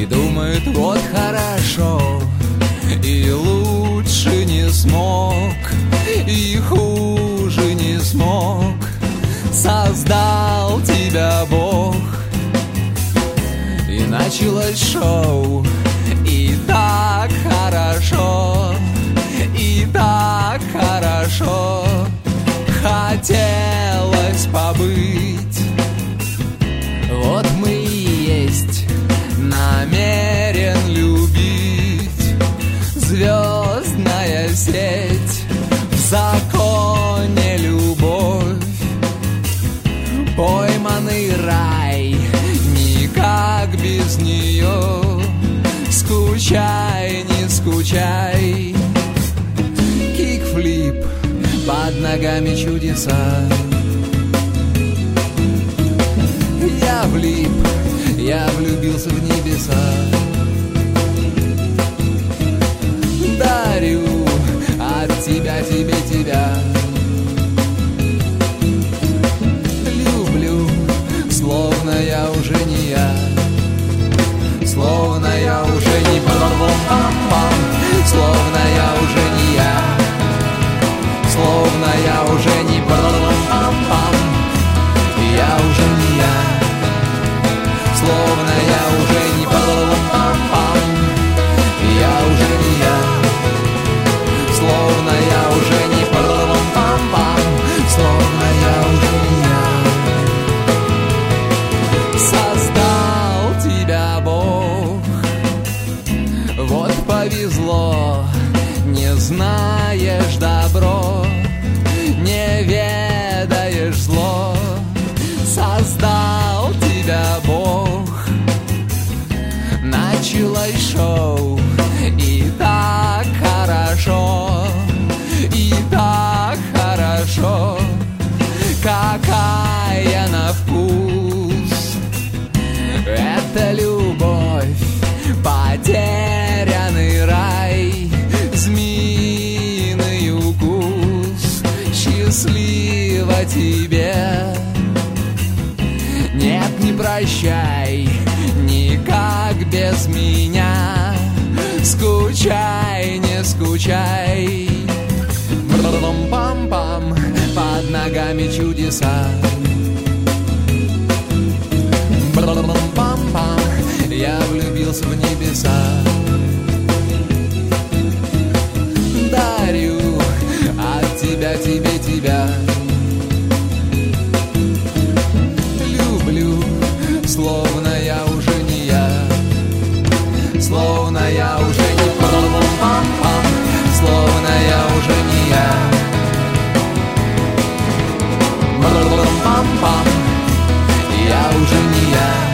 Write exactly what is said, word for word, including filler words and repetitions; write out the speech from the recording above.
думает, вот хорошо, и лучше не смог, и хуже не смог. Создал тебя Бог. И началось шоу. И так хорошо, и так хорошо. Хотелось побыть. Вот мы и есть, намерен любить. Звездная сеть, в законе любовь. Пойманный рай, никак без нее. Скучай, не скучай. Кикфлип, под ногами чудеса. Я влип, я влюбился в небеса. Дарю от тебя, тебе, тебя. Люблю, словно я уже не я. Словно я уже не пам-пам-пам. Словно я уже не я. Словно я уже не пам-пам-пам. Я уже не я. Словно я уже не пам-пам-пам. Я уже не я. Словно я уже не пам-пам-пам. Словно я уже не я. Создал тебя Бог. Вот повезло, не знаешь добро, не ведаешь зло. Создал тебя Бог. Началось шоу. И так хорошо, и так хорошо. Какая на вкус эта любовь, потерянный рай, змеиный укус. Счастливо тебе. Нет, не прощай, никак без меня. Скучай, не скучай. Пам-пам, под ногами чудеса. Пам-пам, я влюбился в небеса. Дарю от тебя, тебе, тебя. Люблю, словно я уже не я. Словно я уже не пам-пам-пам. Словно я уже не я. Пам-пам, я уже не я.